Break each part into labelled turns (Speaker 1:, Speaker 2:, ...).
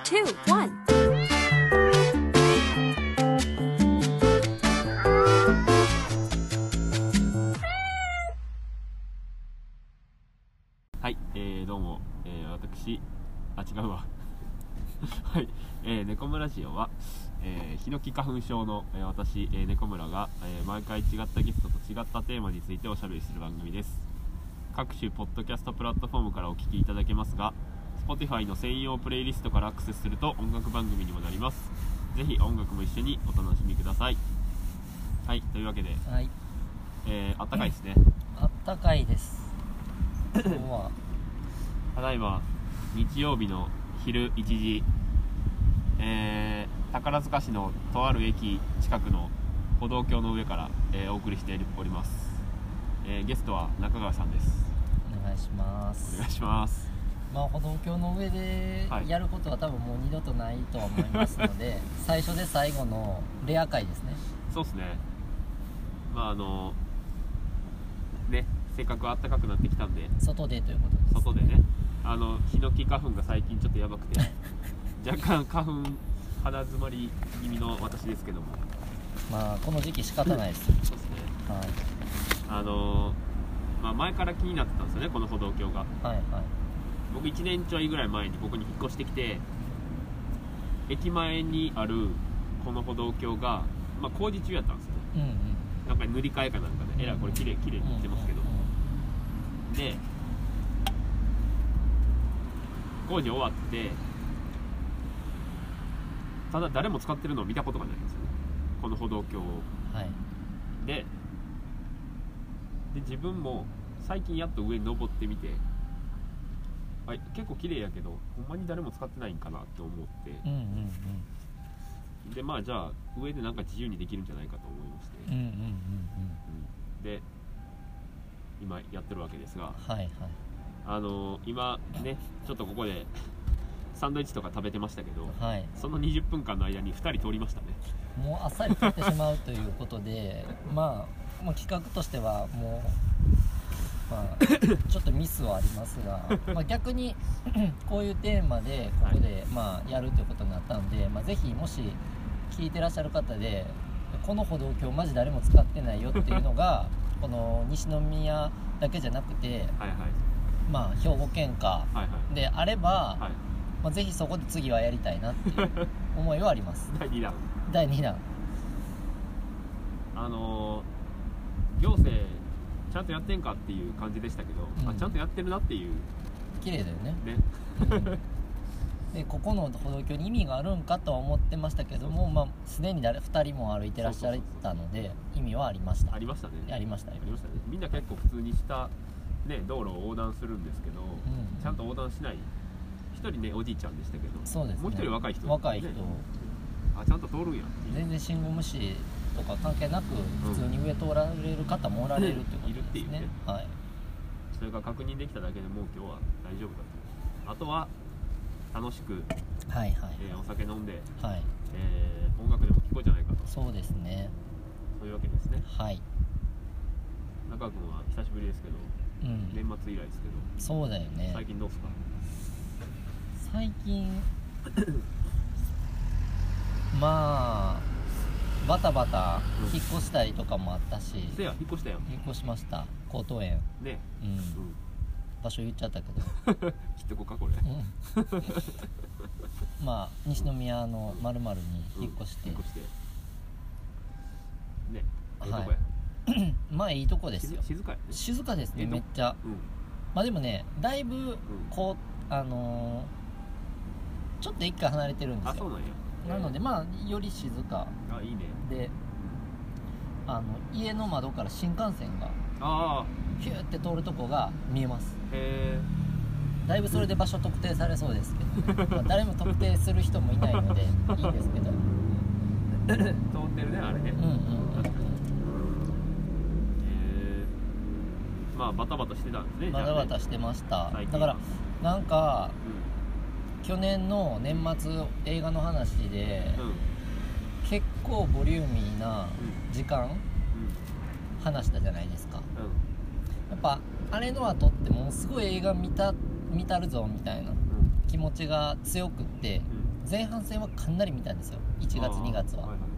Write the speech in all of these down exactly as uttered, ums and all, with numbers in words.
Speaker 1: two, one.
Speaker 2: はい、えー、どうも、えー、私、あ、違うわ。はい、えー、猫村ラジオは、えー、ヒノキ花粉症の、えー、私、えー、猫村が、えー、毎回違ったゲストと違ったテーマについておしゃべりする番組です。各種ポッドキャストプラットフォームからお聞きいただけますが、Spotify の専用プレイリストからアクセスすると音楽番組にもなります。ぜひ音楽も一緒にお楽しみください。はい、というわけで、
Speaker 3: はい、
Speaker 2: えー、あったかいですね。
Speaker 3: あったかいです。今日は
Speaker 2: ただいま日曜日の昼いちじ、えー、宝塚市のとある駅近くの歩道橋の上から、えー、お送りしております。えー、ゲストは中川さんです。
Speaker 3: お願いします。
Speaker 2: お願いします。
Speaker 3: まあ歩道橋の上でやることは多分もう二度とないとは思いますので、最初で最後のレア回ですね。
Speaker 2: そうですね。まああのね、せっかく暖かくなってきたんで
Speaker 3: 外でということです、ね、
Speaker 2: 外でね、あのヒノキ花粉が最近ちょっとやばくて若干花粉肌詰まり気味の私ですけども、
Speaker 3: まあこの時期仕方ないですよ。
Speaker 2: そうですね。
Speaker 3: はい。
Speaker 2: あのまあ、前から気になってたんですよね、この歩道橋が。
Speaker 3: はいはい。
Speaker 2: 僕いちねんちょいぐらい前にここに引っ越してきて、駅前にあるこの歩道橋が、まあ、工事中やったんですよね。
Speaker 3: うんうん。
Speaker 2: なんか塗り替えかなんかで、えらいこれ綺麗綺麗に塗ってますけど、
Speaker 3: うんうんうん、
Speaker 2: で工事終わって、ただ誰も使ってるのを見たことがないんですよね、この歩道橋を。
Speaker 3: はい。
Speaker 2: でで自分も最近やっと上に登ってみて、あ、結構綺麗やけどほんまに誰も使ってないんかなって思って、
Speaker 3: うんうんうん、
Speaker 2: でまあじゃあ上でなんか自由にできるんじゃないかと思いまして、
Speaker 3: うんうんうんうん、
Speaker 2: で今やってるわけですが、
Speaker 3: はいはい。
Speaker 2: あのー、今ねちょっとここでサンドイッチとか食べてましたけど、
Speaker 3: はい、そ
Speaker 2: のにじゅっぷんかんの間にふたり通りましたね。
Speaker 3: もうあっさり取ってしまうということでまあ、まあ企画としてはもう、まあ、ちょっとミスはありますがまあ逆にこういうテーマでここで、まあ、やるということになったんで、まあ、ぜひもし聞いてらっしゃる方でこの歩道橋マジ誰も使ってないよっていうのがこの西宮だけじゃなくて、はいはい、まあ、兵庫県下であれば、はいはい、まあ、ぜひそこで次はやりたいなっていう思いはあります
Speaker 2: だいにだん
Speaker 3: だいにだん、
Speaker 2: あのー、行政ちゃんとやってんかっていう感じでしたけど、うん、あ、ちゃんとやってるなっていう。
Speaker 3: 綺麗だよね。
Speaker 2: ね、
Speaker 3: うん、でここの歩道橋に意味があるんかとは思ってましたけども、まあ、すでに誰ふたりも歩いてらっしゃったので意味はありました。
Speaker 2: ありましたね。
Speaker 3: ありましたよ。
Speaker 2: ありましたね。みんな結構普通にした、ね、道路を横断するんですけど、うん、ちゃんと横断しない。一人ねおじいちゃんでしたけど、
Speaker 3: そうですね、
Speaker 2: もう一人若い人、ね、
Speaker 3: 若い人、
Speaker 2: あ、ちゃんと通るんやっていう。
Speaker 3: 全然信号無視とか関係なく普通に上通られる方もおられるってことですね、うん、いるっていうね、はい、
Speaker 2: それが確認できただけでもう今日は大丈夫だと。あとは楽しく、
Speaker 3: はいはい、
Speaker 2: えー、お酒飲んで、
Speaker 3: はい、
Speaker 2: えー、音楽でも聴こうじゃないかと。
Speaker 3: そうですね、
Speaker 2: そういうわけですね。
Speaker 3: はい。
Speaker 2: 中川君は久しぶりですけど、うん、年末以来ですけど。
Speaker 3: そうだよね。
Speaker 2: 最近どうですか？
Speaker 3: 最近まあバタバタ引っ越したりとかもあったし、
Speaker 2: せや、引っ越したよ。
Speaker 3: 引っ越しました。江東園
Speaker 2: ね、
Speaker 3: うん、うん、場所言っちゃったけど
Speaker 2: 知ってこかこれ、
Speaker 3: うん、まあ西宮の〇〇に引っ越して、うん、引っ越して
Speaker 2: ね、ええとこや。
Speaker 3: はいまあいいとこですよ。
Speaker 2: 静かやね。
Speaker 3: 静かですね、めっちゃ、うん、まあでもねだいぶこう、あのー、ちょっと一回離れてるんですよ。
Speaker 2: あ、そうなんや。
Speaker 3: なのでまあより静か。
Speaker 2: あ、いいね。
Speaker 3: で、あの家の窓から新幹線がヒューって通るとこが見えます。
Speaker 2: へ
Speaker 3: ー。だいぶそれで場所特定されそうですけど、ねまあ、誰も特定する人もいないのでいいんですけど
Speaker 2: 通ってるね、あれね。うんうんうん、確かに。へー。まあバタバタしてたんですね。
Speaker 3: バタバタしてました。
Speaker 2: ね、
Speaker 3: だからなんか、うん、去年の年末映画の話で、うん、結構ボリューミーな時間、うん、話したじゃないですか、うん、やっぱあれの後ってもうすごい映画見た見たるぞみたいな気持ちが強くって、 前半戦はかなり見たんですよ、いちがつにがつは、
Speaker 2: はいはいはい、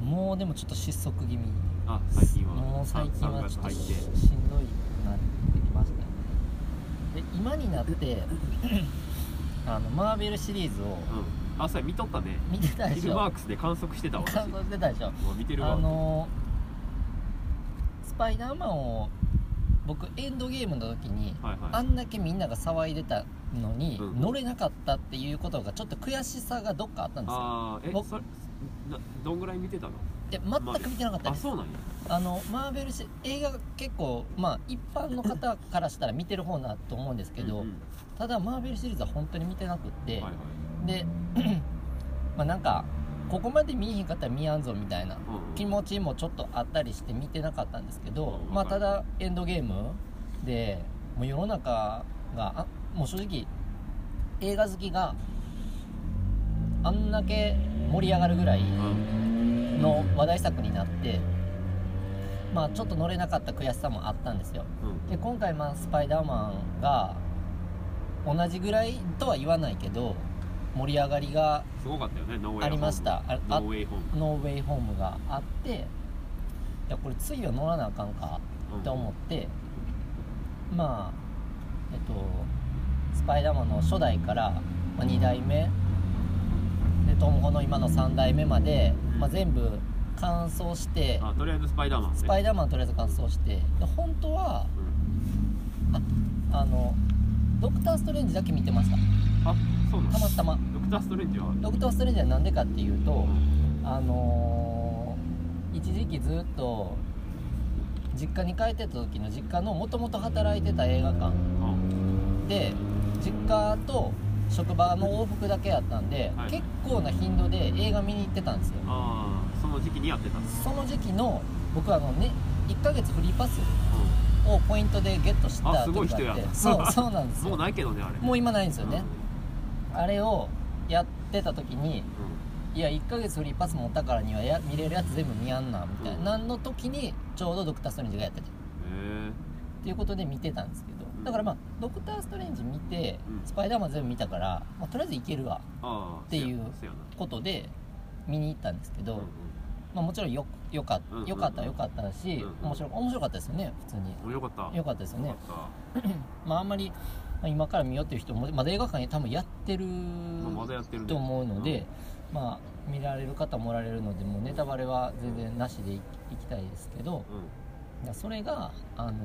Speaker 3: もうでもちょっと失速気味、
Speaker 2: あ最近は
Speaker 3: もう最近はちょっとししんどいなってきましたね。で今になってあのマーベルシリーズを、
Speaker 2: うん、あそれ見とったね、
Speaker 3: 見てたでしょ、
Speaker 2: フィルマークスで観測してたわ、
Speaker 3: 観測してたでしょ、
Speaker 2: もう見てるわ。
Speaker 3: あのスパイダーマンを僕エンドゲームの時に、
Speaker 2: はいはい、
Speaker 3: あんだけみんなが騒いでたのに、
Speaker 2: うん、
Speaker 3: 乗れなかったっていうことがちょっと悔しさがどっかあったんですよ。
Speaker 2: あえそれなどんぐらい見てたの？
Speaker 3: で全く見てなかったです。
Speaker 2: あそうなんや。
Speaker 3: あのマーベルシ映画が結構まあ一般の方からしたら見てる方だと思うんですけどうん、うん、ただマーベルシリーズは本当に見てなくって、はいはい、でまあなんかここまで見えへんかったら見やんぞみたいな気持ちもちょっとあったりして見てなかったんですけど、まあただエンドゲームでもう世の中があもう正直映画好きがあんだけ盛り上がるぐらいの話題作になって、まあちょっと乗れなかった悔しさもあったんですよ。で今回まあスパイダーマンが同じぐらいとは言わないけど盛り上がりが
Speaker 2: すごかったよね。ノーウェイホーム
Speaker 3: ありました。
Speaker 2: ノーウェイホーム
Speaker 3: ノーウェイホームがあって、いやこれ次は乗らなあかんかって思って、うん、まあえっとスパイダーマンの初代から、まあ、にだいめでトム・ホの今のさんだいめまで、まあ、全部完走して、
Speaker 2: あとりあえずスパイダーマン、ね、
Speaker 3: スパイダーマンとりあえず完走して、で本当は、うん、ああのドクターストレンジだけ見てました。
Speaker 2: あそうなん
Speaker 3: たまたま
Speaker 2: ドクターストレンジは
Speaker 3: ドクターストレンジはなんでかっていうと、うん、あのー、一時期ずっと実家に帰ってた時の実家のもともと働いてた映画館、うん、で実家と職場の往復だけやったんで、はい、結構な頻度で映画見に行ってたんですよ。
Speaker 2: ああその時期にやってたんです。
Speaker 3: その時期の僕はあのねいっかげつフリーパスをポイントでゲットした時があって、うん、あすごい人やそうそうなんですよ。
Speaker 2: もうないけどねあれ。
Speaker 3: もう今ないんですよね、うん、あれをやってた時に、うん、いやいっかげつフリーパス持ったからにはや見れるやつ全部見やんなみたいな、うん、の時にちょうどドクターストレンジがやっててっていうことで見てたんですけど、だからまあドクターストレンジ見て、うん、スパイダーマン全部見たから、まあ、とりあえずいけるわっていうことで見に行ったんですけど、うんうん、まあ、もちろんよよかったよかったよかったし、うんうん、面白面白かったですよね。普通に
Speaker 2: よかった
Speaker 3: よかったですよねまああんまり今から見ようっていう人もまだ映画館に多分やってると思うので、まあ、まあ見られる方もおられるのでもうネタバレは全然なしでいきたいですけど、うん、それがあの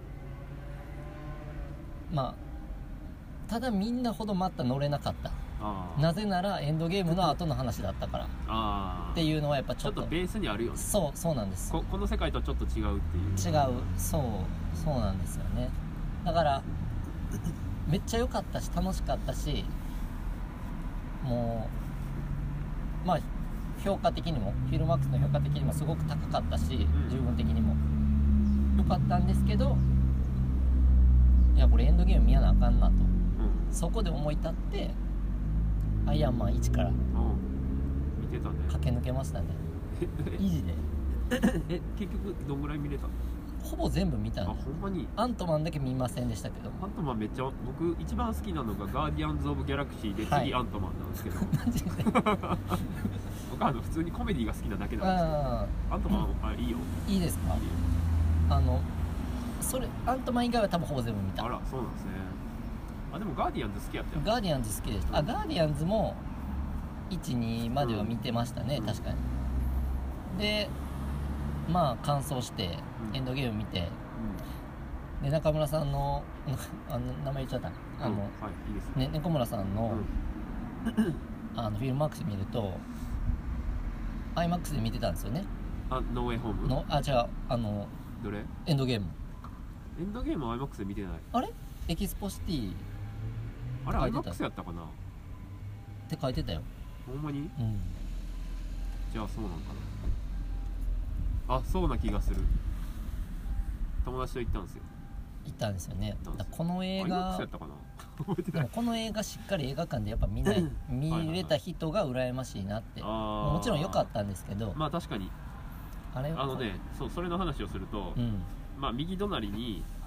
Speaker 3: まあただみんなほどまた乗れなかった。なぜならエンドゲームの後の話だったからあっていうのはやっぱちょっと
Speaker 2: ちょっとベースにあるよね。
Speaker 3: そうそうなんです。
Speaker 2: こ, この世界とちょっと違うっていう。
Speaker 3: 違うそうそうなんですよね。だからめっちゃ良かったし楽しかったし、もうまあ評価的にもフィルマックスの評価的にもすごく高かったし、うん、自分的にも良かったんですけど、いやこれエンドゲーム見やなあかんなと、うん、そこで思い立ってアイアンマンいちから
Speaker 2: 見てたね。
Speaker 3: 駆け抜けましたねイージーで
Speaker 2: え結局どんぐらい見れたの？
Speaker 3: ほぼ全部見たんで。
Speaker 2: あほんまに。
Speaker 3: アントマンだけ見ませんでしたけど。
Speaker 2: アントマンめっちゃ僕一番好きなのがガーディアンズ・オブ・ギャラクシーで、はい、次アントマンなんですけどマジで僕あの普通にコメディが好きなだけなんですけどアントマンあいいよ。
Speaker 3: いいですか？いいよ。あのそれアントマン以外は多分ほぼ全部見た。
Speaker 2: あらそうなんですね。あでもガーディアンズ好きやったよ。
Speaker 3: ガーディアンズ好きでした。あガーディアンズもいち、にまでは見てましたね、うん、確かに。でまあ完走してエンドゲーム見て、うん、で中村さんのあの名前言っちゃったあの、うんはいいいですね、猫村さんの、うん、あのフィルマックス見ると アイマックス で見てたんですよね。
Speaker 2: あノーウェイホーム
Speaker 3: のあ違うあの
Speaker 2: どれ
Speaker 3: エンドゲーム
Speaker 2: エンドゲームは アイマックス で見てない。あれ
Speaker 3: エキスポシティ
Speaker 2: あれ アイマックス やったかな
Speaker 3: って書いてたよ。
Speaker 2: ほんまに、
Speaker 3: うん、
Speaker 2: じゃあそうなんかな。あそうな気がする。友達と行ったんですよ。
Speaker 3: 行ったんですよね。だこの映画
Speaker 2: アイマックス やったかな覚えてない。
Speaker 3: でもこの映画しっかり映画館でやっぱ見ない見れた人が羨ましいなって。もちろん良かったんですけど、
Speaker 2: まあ確かに
Speaker 3: あれ
Speaker 2: あのねそうそれの話をすると、
Speaker 3: うん、
Speaker 2: まあ右隣に、
Speaker 3: はい、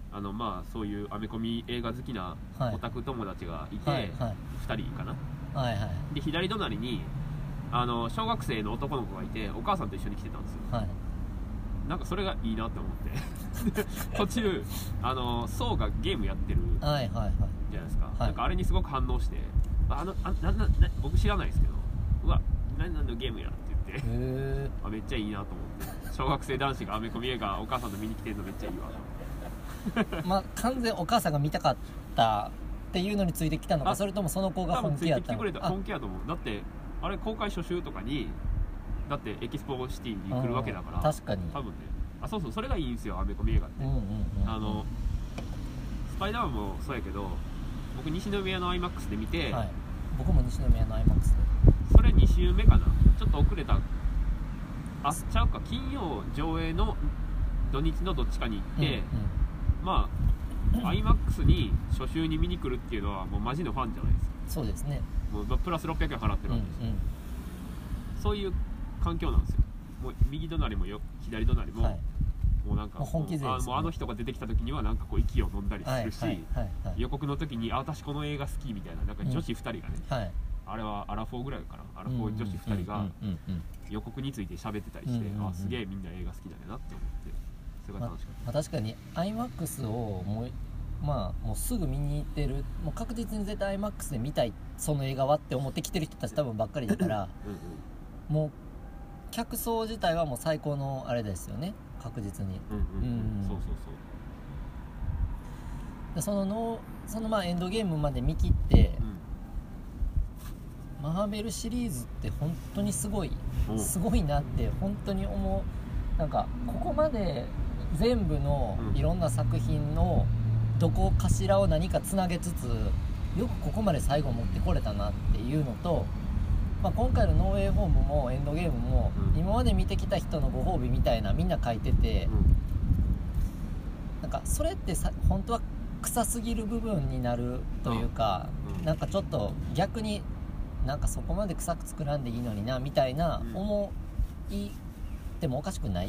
Speaker 2: あのまあそういうアメコミ映画好きなオタク友達がいて、
Speaker 3: はいはい、
Speaker 2: ふたりかな、
Speaker 3: はいはい、
Speaker 2: で左隣にあの小学生の男の子がいてお母さんと一緒に来てたんですよ、はい、なんかそれがいいなって思って途中あのソウがゲームやってるじゃないですか、はいはいはい、なんかあれにすごく反応して、あのあななな僕知らないですけど、うわ何何のゲームやって言ってへあめっちゃいいなと思って、小学生男子がアメコミ映画お母さんと見に来てるのめっちゃいいわ
Speaker 3: まあ完全お母さんが見たかったっていうのについてきたのか、それともその子が本気やったのか。
Speaker 2: 多分ついてきてくれた本気やと思う。だってあれ公開初週とかにだってエキスポシティに来るわけだから、
Speaker 3: 確かに
Speaker 2: 多分ね、あそうそうそれがいいんですよアメコミ映画って、うんうんうんうん、あのスパイダーマンもそうやけど僕西宮の アイマックス で見て、はい、
Speaker 3: 僕も西宮の アイマックス で
Speaker 2: それに週目かな、ちょっと遅れた、あちゃうか金曜上映の土日のどっちかに行って、うんうん、まあ アイマックス に初週に見に来るっていうのはもうマジのファンじゃないですか。
Speaker 3: そうですね、
Speaker 2: もうプラスろっぴゃくえん払ってるわけですよ、うんうん、そういう環境なんですよ。もう右隣もよ左隣も、はい、もうなんかもう
Speaker 3: 本気勢ですね、
Speaker 2: あ, もうあの人が出てきた時にはなんかこう息を飲んだりするし、
Speaker 3: はいはいはいはい、
Speaker 2: 予告の時にあ私この映画好きみたいな、なんか女子ふたりがね、うんはい、あれはアラフォーぐらいかな、アラフォー女子ふたりが予告について喋ってたりして、うんうんうん、あすげえみんな映画好きだなって思って、それが楽しかった、
Speaker 3: ままあ、確かに アイマックス をもうまあもうすぐ見に行ってる、もう確実に絶対 アイマックス で見たいその映画はって思ってきてる人たち多分ばっかりだからうん、うん、もう客層自体はもう最高のあれですよね、確実に、
Speaker 2: うんうんうんうん、そうそうそう
Speaker 3: でそののそのまあエンドゲームまで見切って、うん、マーベルシリーズって本当にすごい、うん、すごいなって本当に思う。なんかここまで全部のいろんな作品のどこかしらを何かつなげつつよくここまで最後持ってこれたなっていうのと、まあ、今回のノーウェイホームもエンドゲームも、うん、今まで見てきた人のご褒美みたいなみんな書いてて、うん、なんかそれってさ本当は臭すぎる部分になるというか、うん、なんかちょっと逆になんかそこまで臭く作らんでいいのになみたいな思いでもおかしくない、うん、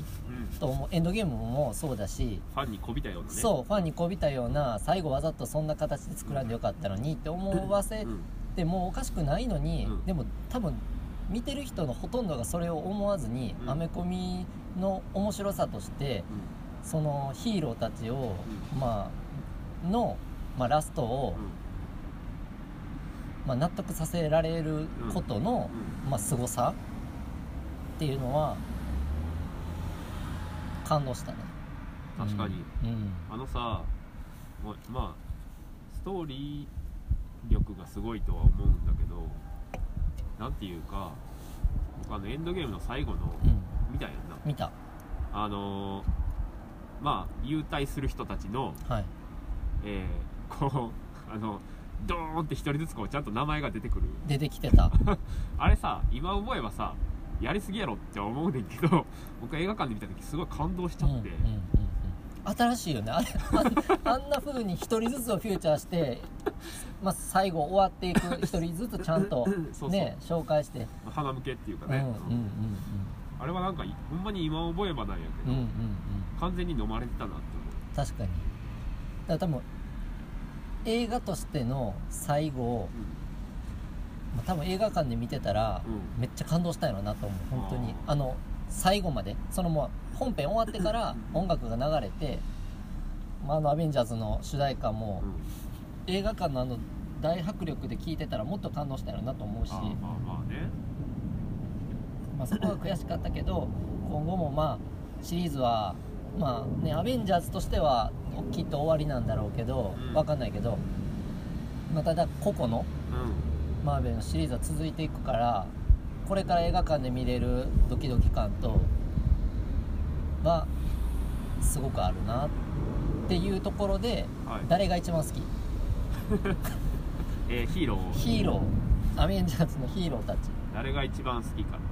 Speaker 3: と思う。エンドゲームもそうだし、
Speaker 2: ファンにこびたようなね、
Speaker 3: そうファンにこびたような最後わざとそんな形で作らんでよかったのにって思わせてもおかしくないのに、うん、でも多分見てる人のほとんどがそれを思わずに、うん、アメコミの面白さとして、うん、そのヒーローたちを、うん、まあの、まあ、ラストを、うんまあ、納得させられることの、うんまあ、凄さっていうのは感動したね。
Speaker 2: 確かに、
Speaker 3: うん、
Speaker 2: あのさまあストーリー力がすごいとは思うんだけど、なんていうか僕あのエンドゲームの最後の、うん、見たやんな。
Speaker 3: 見た。
Speaker 2: あのー、まあ優待する人たちの、
Speaker 3: はい
Speaker 2: えー、こうあのドーンって一人ずつこうちゃんと名前が出てくる。
Speaker 3: 出てきてた
Speaker 2: あれさ今思えばさやりすぎやろって思うねんけど、僕映画館で見た時すごい感動しちゃって、うんうんうん
Speaker 3: うん、新しいよねあれあんな風に一人ずつをフューチャーして、まあ、最後終わっていく一人ずつちゃんとね紹介して
Speaker 2: 花向けっていうかね、
Speaker 3: うんうんうんうん、
Speaker 2: あれはなんかほんまに今思えばなんやけど、うんうんうん、完全に飲まれてたなって思う。
Speaker 3: 確かに。だから多分映画としての最後、うんまあ、多分映画館で見てたら、うん、めっちゃ感動したんやろなと思う。本当に あ, あの最後までそのもう本編終わってから音楽が流れて、まあ、あのアベンジャーズの主題歌も、うん、映画館のあの大迫力で聴いてたらもっと感動したんやろなと思うし、
Speaker 2: あまあまあね、
Speaker 3: まあ、そこは悔しかったけど今後もまあシリーズはまあねアベンジャーズとしてはきっと終わりなんだろうけど、うん、分かんないけど、まあ、ただ個々の、うんマーベルのシリーズは続いていくから、これから映画館で見れるドキドキ感とはすごくあるなっていうところで、はい、誰が一番好き
Speaker 2: えー、ヒーロー
Speaker 3: ヒーローアベンジャーズのヒーローたち
Speaker 2: 誰が一番好きか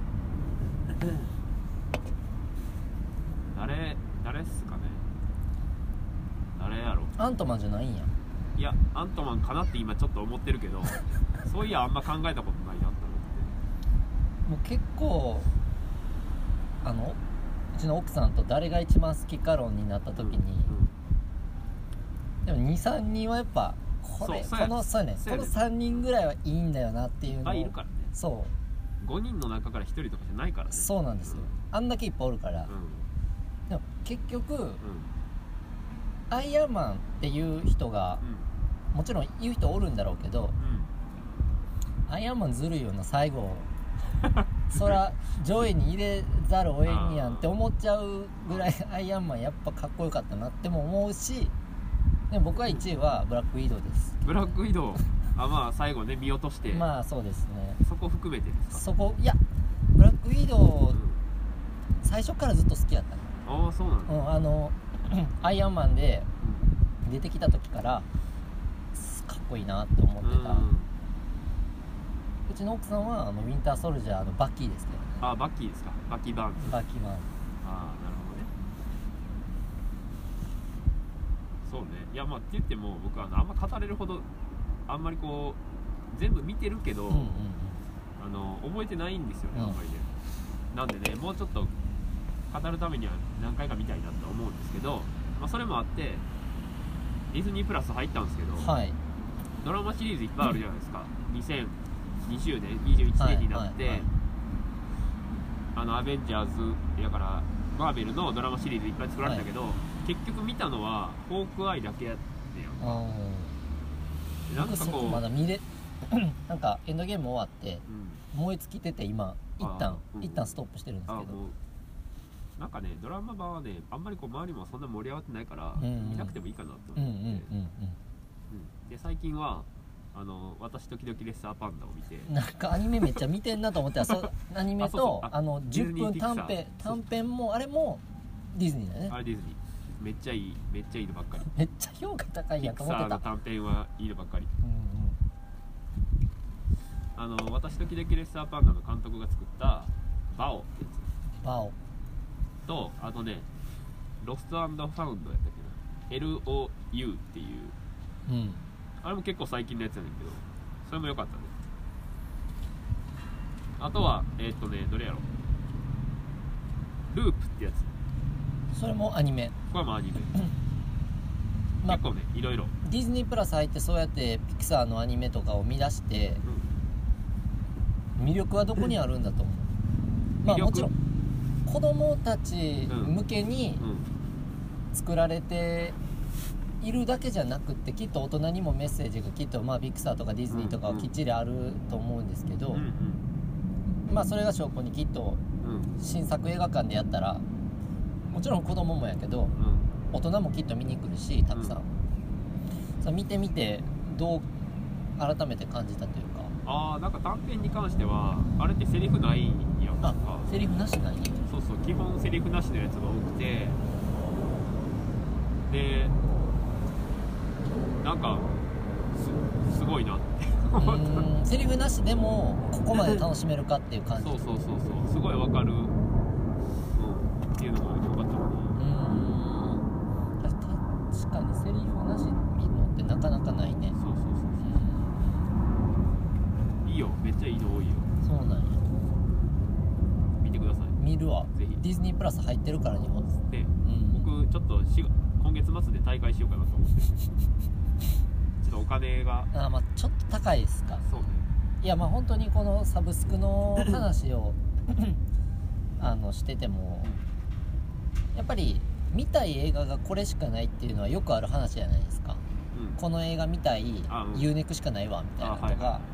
Speaker 2: 誰誰っすかね。誰やろ。
Speaker 3: アントマンじゃないんや。
Speaker 2: いやアントマンかなって今ちょっと思ってるけどそういやあんま考えたことないなと思って。
Speaker 3: もう結構あのうちの奥さんと誰が一番好きか論になった時に、うんうん、 でも にさんにんはやっぱこれ
Speaker 2: そうそうや
Speaker 3: このそうやね
Speaker 2: そうやね
Speaker 3: このさんにんぐらいはいいんだよなっていうのを
Speaker 2: いっぱいいるからね。
Speaker 3: そう
Speaker 2: ごにんの中からひとりとかじゃないからね。
Speaker 3: そうなんですよ、あんだけいっぱいおるから、
Speaker 2: うん
Speaker 3: でも結局
Speaker 2: うん
Speaker 3: アイアンマンっていう人がもちろん言う人おるんだろうけど、
Speaker 2: うん
Speaker 3: アイアンマンずるいよな最後そら上位に入れざるを得んやんって思っちゃうぐらいアイアンマンやっぱかっこよかったなっても思うし、でも僕はいちいはブラックウィドウです。
Speaker 2: ブラックウィドウあまあ最後ね見落として、
Speaker 3: まあそうですね、
Speaker 2: そこ含めてですか。
Speaker 3: そこいやブラックウィドウ
Speaker 2: うん
Speaker 3: 最初からずっと好きやった
Speaker 2: ああそうなんだ、
Speaker 3: の、うん、あのアイアンマンで出てきた時からかっこいいなって思ってた、うちの奥さんはあのウィンターソルジャーのバッキーですけどね。
Speaker 2: あバッキーですか。バッキーバーンズ。
Speaker 3: バッキーマン
Speaker 2: ああなるほどね。そうね。いやまあって言っても僕はあのあんま語れるほどあんまりこう全部見てるけど、
Speaker 3: うんうんうん、
Speaker 2: あの覚えてないんですよね、
Speaker 3: うん
Speaker 2: あんまりね。なんでねもうちょっと語るためには何回か見たいなと思うんですけど、まあ、それもあってディズニープラス入ったんですけど、
Speaker 3: はい、
Speaker 2: ドラマシリーズいっぱいあるじゃないですか。にせんにじゅうねんにじゅういちねんになって、
Speaker 3: はいはいはい、
Speaker 2: あのアベンジャーズやからマーベルのドラマシリーズいっぱい作られたけど、はい、結局見たのはホークアイだけやってやんか。なんかこう
Speaker 3: まだ見れなんかエンドゲーム終わって、
Speaker 2: うん、
Speaker 3: 燃え尽きてて今一旦、うん、一旦ストップしてるんですけど、
Speaker 2: もうなんかねドラマ版はねあんまりこう周りもそんな盛り上がってないから、
Speaker 3: うんうん、
Speaker 2: 見なくてもいいかなと思って、
Speaker 3: うんうんうんうん、
Speaker 2: で最近はあの私時々レッサーパンダを見て、
Speaker 3: なんかアニメめっちゃ見てんなと思ったらそアニメとあそうそうああのじゅっぷん短編短編もあれもディズニーだよね。
Speaker 2: あれディズニーめっちゃいいめっちゃいいのばっかり。
Speaker 3: めっちゃ評価高いやんと思ってた。
Speaker 2: ピクサーの短編はいいのばっかり、
Speaker 3: うん
Speaker 2: うん、あの私時々レッサーパンダの監督が作ったバオってやつ
Speaker 3: バオ
Speaker 2: と、あとねロスト&ファウンドやったっけな エルオーユー っていう、
Speaker 3: うん、
Speaker 2: あれも結構最近のやつやねんけどそれも良かったね。あとはえー、っとねどれやろループってやつ、
Speaker 3: それもアニメ。
Speaker 2: これもアニメ
Speaker 3: まあ、
Speaker 2: 結構ねいろいろ
Speaker 3: ディズニープラス入ってそうやってピクサーのアニメとかを見出して、うん、魅力はどこにあるんだと思う。まあもちろん子供たち向けに作られているだけじゃなくってきっと大人にもメッセージがきっとまあピクサーとかディズニーとかはきっちりあると思うんですけど、
Speaker 2: うんうん、
Speaker 3: まあそれが証拠にきっと新作映画館でやったらもちろん子供もやけど、うん大人もきっと見に来るしたくさん、うん、さ見てみてどう改めて感じたというか。
Speaker 2: ああなんか短編に関してはあれってセリフないんやんか。
Speaker 3: あセリフなしない。
Speaker 2: そうそう基本セリフなしのやつが多くて、でなんか す, すごいなって思った。
Speaker 3: セリフなしでもここまで楽しめるかっていう感じ
Speaker 2: そうそうそうそうすごいわかる、うん、っていうのが良かったかな。
Speaker 3: 確かにセリフなし見るのってなかなかないね。
Speaker 2: そうそうそうそういいよめっちゃいいの多いよ。
Speaker 3: そうなんや。
Speaker 2: 見てください。
Speaker 3: 見るわ。
Speaker 2: ぜひ
Speaker 3: ディズニープラス入ってるから日本
Speaker 2: で、うん、僕ちょっとし今月末で大会しようかなと思ってちょっとお金が
Speaker 3: あまあちょっと高いですか。
Speaker 2: そうね。
Speaker 3: いやまあ本当にこのサブスクの話をあのしててもやっぱり見たい映画がこれしかないっていうのはよくある話じゃないですか、うん、この映画見たい ユーネク しかないわみたいなのとか、はいはい、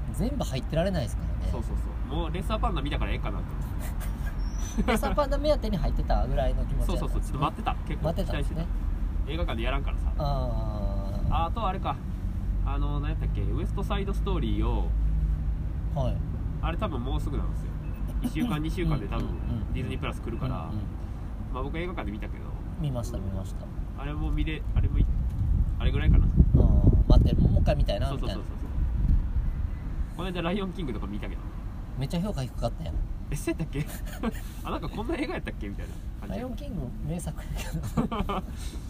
Speaker 3: 全部入ってられないですからね。
Speaker 2: そうそうそうもうレッサーパンダ見たからええかなと
Speaker 3: レッサーパンダ目当てに入ってたぐらいの気持ちだったんですね。
Speaker 2: そうそうそうちょっと待ってた結構
Speaker 3: 待ってたんですね。
Speaker 2: 映画館でやらんからさ。あああとあれかあの何やったっけウエストサイドストーリーを、
Speaker 3: はい、
Speaker 2: あれ多分もうすぐなんですよ。いっしゅうかんにしゅうかんで多分ディズニープラス来るから、うんうんうんまあ、僕映画館で見たけど
Speaker 3: 見ました見ました。
Speaker 2: あれも見れあれもあれぐらいかな。
Speaker 3: あ待ってもう一回見たいなみたいな。
Speaker 2: そうそうそうそうこの間ライオンキングとか見たけど
Speaker 3: めっちゃ評価低かったやん。
Speaker 2: えそうやったっけあなんかこんな映画やったっけみたいな感じ。
Speaker 3: ライオンキング名作やけどうーんなるほどね。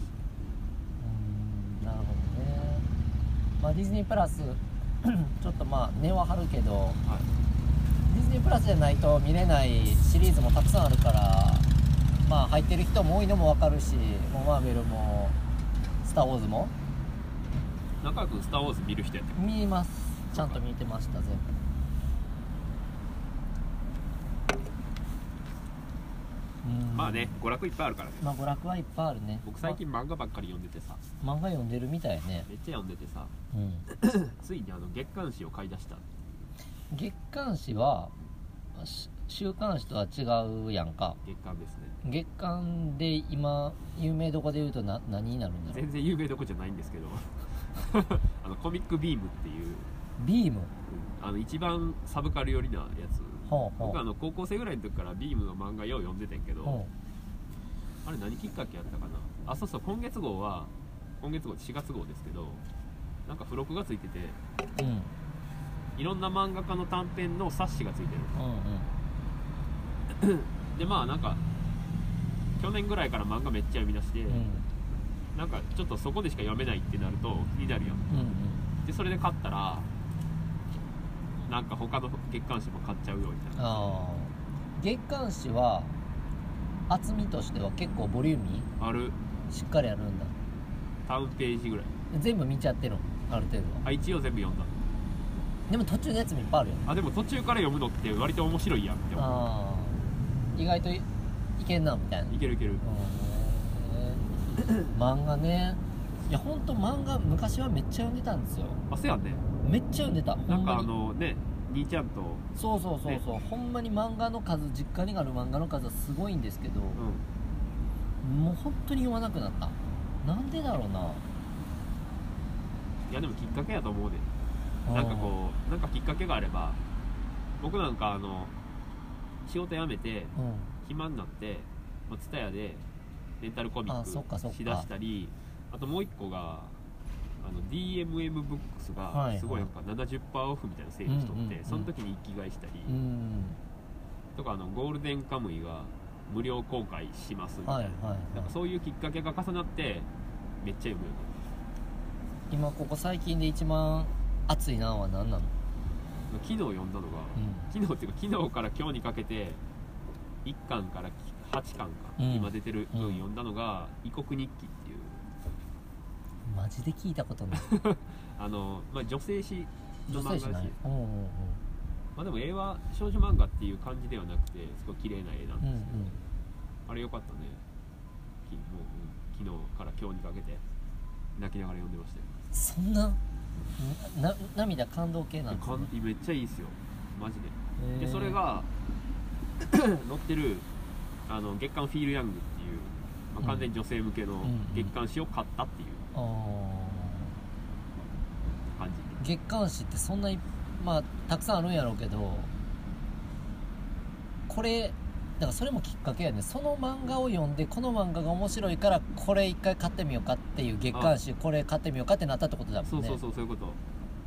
Speaker 3: まあディズニープラスちょっとまあ値は張るけど、はい、ディズニープラスじゃないと見れないシリーズもたくさんあるからまあ入ってる人も多いのも分かるしもうマーベルもスター・ウォーズも
Speaker 2: 中川君スター・ウォーズ見る人やったっ
Speaker 3: 見ます。ちゃんと見てました全部。うん、
Speaker 2: まあね、娯楽いっぱいあるからね。
Speaker 3: まあ娯楽はいっぱいあるね。
Speaker 2: 僕最近漫画ばっかり読んでてさ、
Speaker 3: 漫画読んでるみたいね。
Speaker 2: めっちゃ読んでてさ、
Speaker 3: うん、
Speaker 2: ついにあの月刊誌を買い出した。
Speaker 3: 月刊誌は週刊誌とは違うやんか。
Speaker 2: 月刊ですね。
Speaker 3: 月刊で今有名どこで言うとな何になるんだろう。
Speaker 2: 全然有名どこじゃないんですけどあのコミックビームっていう
Speaker 3: ビーム、
Speaker 2: うん、あの一番サブカル寄りなやつ。
Speaker 3: ほうほう、
Speaker 2: 僕あの高校生ぐらいの時からビームの漫画よう読んでてんけど、
Speaker 3: ほ
Speaker 2: あれ何きっかけやったかなあ。そうそう、今月号は今月号しがつ号ですけど、なんか付録がついてて、
Speaker 3: う、うん、
Speaker 2: いろんな漫画家の短編の冊子がついてる。
Speaker 3: うんうん
Speaker 2: でまあなんか去年ぐらいから漫画めっちゃ読み出して、
Speaker 3: うん、
Speaker 2: なんかちょっとそこでしか読めないってなると気になるやん。
Speaker 3: うんうん、
Speaker 2: でそれで買ったらなんか他の月刊誌も買っちゃうよみたいな。
Speaker 3: あ月刊誌は厚みとしては結構ボリューミ
Speaker 2: ある。
Speaker 3: ーしっかりあるんだ。
Speaker 2: タウンページぐらい。
Speaker 3: 全部見ちゃってるのある程度は。
Speaker 2: あ、一応全部読んだ。
Speaker 3: でも途中のやつもいっぱいあるよね。
Speaker 2: あ、でも途中から読むのって割と面白いやんって思う。
Speaker 3: あ意外と い, いけんなみたいな。
Speaker 2: いけるいける。
Speaker 3: 漫画ね。いやほんと漫画昔はめっちゃ読んでたんですよ。
Speaker 2: あ、そうやんね。
Speaker 3: めっちゃ読んでた。
Speaker 2: なんかあのね、兄ちゃんと
Speaker 3: そうそうそうそう、ね、ほんまに漫画の数、実家にある漫画の数はすごいんですけど、うん、もう本当に読まなくなった。なんでだろうな。
Speaker 2: いやでもきっかけやと思うで。なんかこうなんかきっかけがあれば。僕なんかあの仕事辞めて、うん、暇になってツタヤでレンタルコミックしだしたり、 あ, あともう一個があの ディーエムエム ブックスがすごいなんか ななじゅっパーセント オフみたいなセールしとって、うんうんうん、その時に一気買いしたり、うん、とかあのゴールデンカムイが無料公開しますみたいな、はいはいはい、なんかそういうきっかけが重なってめっちゃ読むよね。
Speaker 3: 今ここ最近で一番熱いなは何なの？
Speaker 2: 昨日読んだのが、うん、昨日っていうか昨日から今日にかけていっかんからはちかんか、うん、今出てる分読んだのが、うん、異国日記っていう。
Speaker 3: マジで聞いたことない
Speaker 2: あの、まあ、女性誌の漫画らしい。
Speaker 3: うんうんうん、
Speaker 2: まあ、でも絵は少女漫画っていう感じではなくてすごい綺麗な絵なんですけど、うんうん、あれよかったね。もう、うん、昨日から今日にかけて泣きながら読んでましたよ。
Speaker 3: そんなな涙感動系なんですね。
Speaker 2: めっちゃいいですよマジで。でそれが載ってるあの月刊フィールヤングっていう、まあ、完全に女性向けの月刊誌を買ったっていう感じ。
Speaker 3: 月刊誌ってそんなに、まあ、たくさんあるんやろうけど、これだからそれもきっかけやね。その漫画を読んでこの漫画が面白いからこれ一回買ってみようかっていう月刊誌、これ買ってみようかってなったってことだもんね。
Speaker 2: そうそうそう、そういうこと。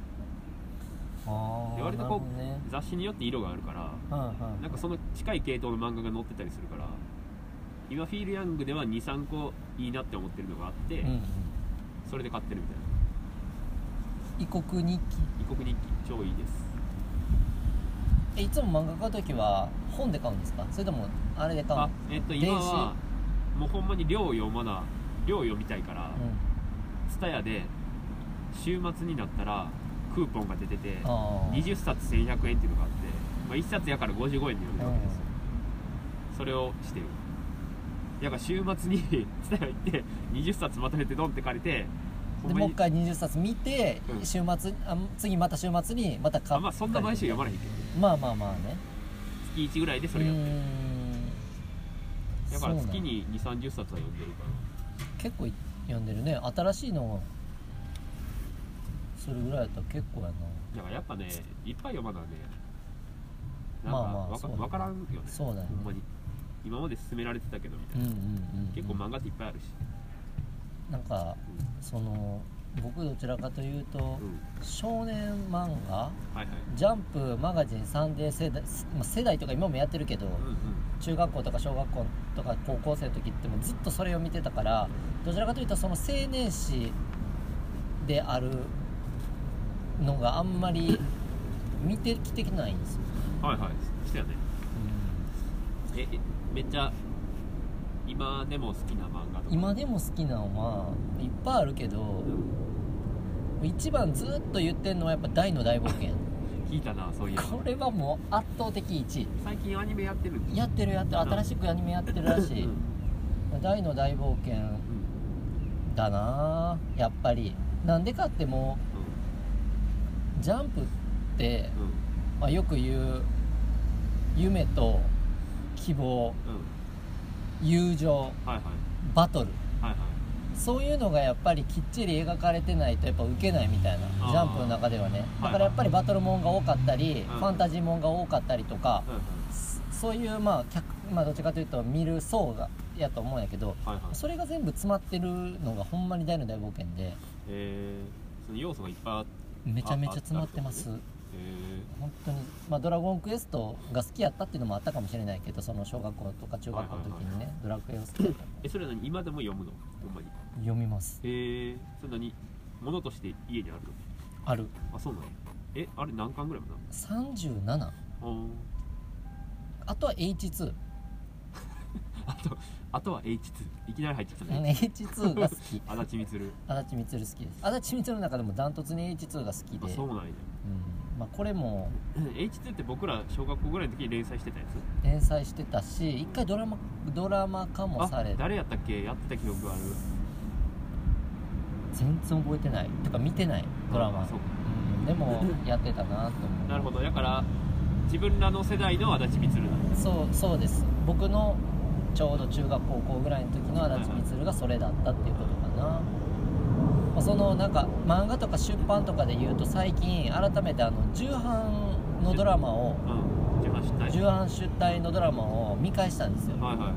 Speaker 2: あで割とこう、ね、雑誌によって色があるから、はあはあ、なんかその近い系統の漫画が載ってたりするから、今フィールヤングでは に,さん 個いいなって思ってるのがあって、うんうん、それで買ってるみたいな。
Speaker 3: 異国日記
Speaker 2: 異国日記超いいです。
Speaker 3: えいつも漫画買うときは本で買うんですか、それともあれで買うの？あ、
Speaker 2: えっと、今はもうほんまに量を読まな量を読みたいからツタヤで週末になったらクーポンが出ててにじゅっさつせんひゃくえんっていうのがあって、まあ、いっさつやからごじゅうごえんで読めるわけですよ。それをしてる。だから週末にツタヤ行ってにじゅっさつまとめてドンって借りて、
Speaker 3: でもう一回にじゅっさつ見て、うん、週末あ次また週末にまた買
Speaker 2: って、まあそんな毎週読まないけど、
Speaker 3: まあまあまあね、
Speaker 2: 月いちぐらいでそれやってる。だから月ににじゅう、さんじゅっさつは読んでるから
Speaker 3: 結構読んでるね。新しいのをするぐらいだったら結構やな。
Speaker 2: だからやっぱね、いっぱい読まなね、なんかわ、まあまあ、分からんよね。
Speaker 3: そうだよね、
Speaker 2: ほんまに今まで勧められてたけどみたいな、うんうんうんうん、結構漫画っていっぱいあるし、なんか、
Speaker 3: うん、その僕どちらかというと、うん、少年漫画、はいはい、ジャンプマガジンサンデー世代、世代とか今もやってるけど、うんうん、中学校とか小学校とか高校生の時ってもずっとそれを見てたから、どちらかというとその青年誌であるのがあんまり見てきてないんですよ。
Speaker 2: はいはい、してやね、うん、えめっちゃ今でも好きな漫画とか。
Speaker 3: 今でも好きなのはいっぱいあるけど、
Speaker 2: うん、
Speaker 3: 一番ずっと言ってんのはやっぱ大の大冒険。
Speaker 2: 聞いたな、そういうの。
Speaker 3: これはもう圧倒的いちい。
Speaker 2: 最近アニメやってるんです
Speaker 3: やってるやってる、新しくアニメやってるらしい、
Speaker 2: うん、
Speaker 3: 大の大冒険だなやっぱり。なんでかってもう、うん、ジャンプって、うんまあ、よく言う夢と希望、うん、友情、はいはい、バトル、はいはい、そういうのがやっぱりきっちり描かれてないとやっぱ受けないみたいな、ジャンプの中ではね。だからやっぱりバトルもんが多かったり、はいはい、ファンタジーもんが多かったりとか、うん、そういうまあ客、まあ、どっちかというと見る層がやと思うんやけど、はいはい、それが全部詰まってるのがほんまに大の大冒険で、
Speaker 2: えー、その要素がいっぱいあって
Speaker 3: めちゃめちゃ詰まってます。本当に、まあ、ドラゴンクエストが好きやったっていうのもあったかもしれないけど、その小学校とか中学校の時にね、はいはいはい、ドラクエを好きだった。
Speaker 2: え、それは何、今でも読むの？ほんまに
Speaker 3: 読みます。
Speaker 2: えー、それ何、ものとして家にあるの？
Speaker 3: ある。
Speaker 2: あ、そうなの？え、あれ何巻ぐらいもな？
Speaker 3: さんじゅうなな。あとは エイチツー
Speaker 2: あとあとは エイチツー いきなり入ってきた
Speaker 3: ね。エイチツー が好き。
Speaker 2: 足立みつる。
Speaker 3: 足立みつる好きです。足立みつるの中でもダントツに エイチツー が好きで。
Speaker 2: あ、そうなんや。
Speaker 3: うん、まあこれも
Speaker 2: エイチツー って僕ら小学校ぐらいの時に連載してたやつ？
Speaker 3: 連載してたし、一回ドラマドラマ化もされて。
Speaker 2: 誰やったっけ？やってた記憶がある。
Speaker 3: 全然覚えてない。てか見てないドラマ。そうか。うん、でもやってたなと思う。
Speaker 2: なるほど。だから自分らの世代の足立みつるなんです。
Speaker 3: そうそうです。僕のちょうど中学高校ぐらいの時の足立みつるがそれだったっていうことかな。まあ、そのなんか漫画とか出版とかで言うと、最近改めてあの重版のドラマを、
Speaker 2: うん、重版出題
Speaker 3: 重版出題のドラマを見返したんですよ。はいはい。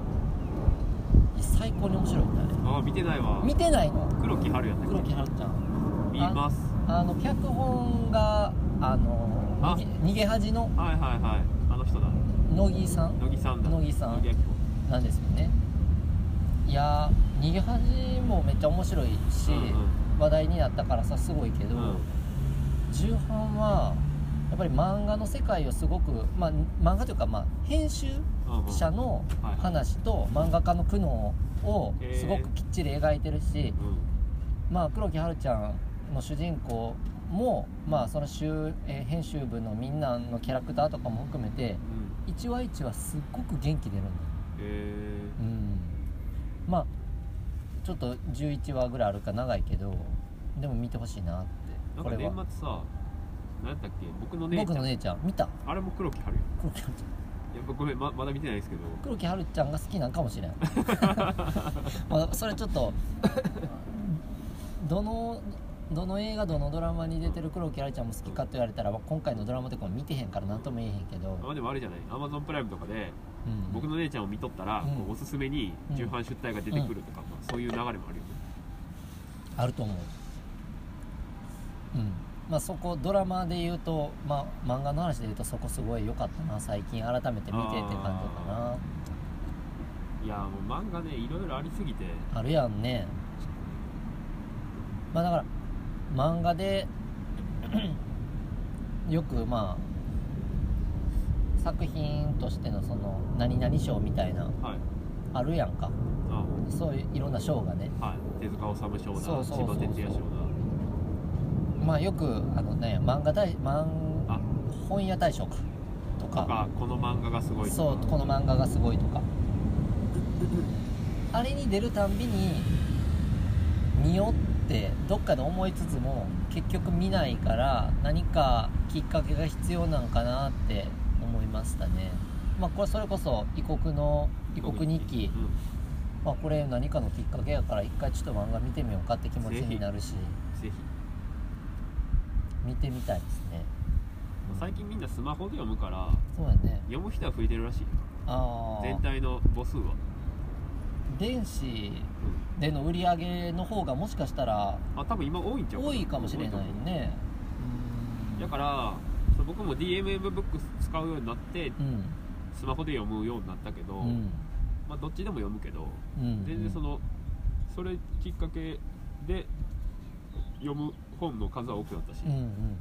Speaker 3: 最高に面白いんだね。
Speaker 2: ああ、見てないわ。
Speaker 3: 見てないの？
Speaker 2: 黒木華やったっけ？
Speaker 3: 黒木華ちゃん
Speaker 2: 見ます。
Speaker 3: あ, あの脚本があのあ逃げ恥の、
Speaker 2: はいはいはい、あの人だ。
Speaker 3: 乃木さん
Speaker 2: 乃木さんだ。
Speaker 3: 乃木さんなんですよね。いや逃げ恥もめっちゃ面白いし、うんうん、話題になったからさすごいけど、うん、重版はやっぱり漫画の世界をすごく、まあ、漫画というか、まあ、編集者の話と漫画家の苦悩をすごくきっちり描いてるし、うん、まあ、黒木華ちゃんの主人公も、まあ、その週、えー、編集部のみんなのキャラクターとかも含めて、うん、一話一話すっごく元気出るんだ。
Speaker 2: へー、
Speaker 3: うん、まあちょっとじゅういちわぐらいあるから長いけど、でも見てほしいなって。
Speaker 2: なんか年末さ、何やったっけ、僕の姉ちゃん。
Speaker 3: 僕の姉ちゃん見た？
Speaker 2: あれも黒木華や。
Speaker 3: 黒木華ちゃん。
Speaker 2: やっぱごめん、ま, まだ見てないですけど、
Speaker 3: 黒木華ちゃんが好きなんかもしれん。まあそれちょっとどのどの映画どのドラマに出てる黒木華ちゃんも好きかと言われたら、今回のドラマとかも見てへんから何とも言えへんけど、
Speaker 2: あでもあれじゃない、アマゾンプライムとかで、うん、僕の姉ちゃんを見とったら、うん、こうおすすめに重版出題が出てくるとか、うんまあ、そういう流れもあるよね。
Speaker 3: あると思う。うんまあ、そこドラマで言うと、まあ、漫画の話で言うとそこすごい良かったな、最近改めて見てって感じかな。
Speaker 2: いやもう漫画ね、いろいろありすぎて
Speaker 3: あるやんね。まあだから漫画でよくまあ作品としてのその何々賞みたいな、はい、あるやんか。ああそういういろんな賞がね、はい、
Speaker 2: 手塚治虫賞だ、千葉哲也賞だ。
Speaker 3: まあよくあのね、漫画大漫本屋大賞かとか、
Speaker 2: とかこの漫画がすごいとか、
Speaker 3: そうこの漫画がすごいとかあれに出るたんびに見よってどっかで思いつつも結局見ないから、何かきっかけが必要なんかなって思いましたね。まあこれそれこそ異国の異国日記、うんまあ、これ何かのきっかけやから一回ちょっと漫画見てみようかって気持ちになるし、
Speaker 2: ぜひ
Speaker 3: 見てみたいですね。
Speaker 2: 最近みんなスマホで読むから、
Speaker 3: そうやね、
Speaker 2: 読む人は増えてるらしい。あ全体の母数は
Speaker 3: 電子での売り上げの方がもしかしたら
Speaker 2: あ多分今多いんちゃうかな。
Speaker 3: 多いかもしれないね。
Speaker 2: だから僕も ディーエムエム ブックス使うようになって、うん、スマホで読むようになったけど、うんまあ、どっちでも読むけど、うん、全然そのそれきっかけで読む本の数は多くなったし、うんうんうん、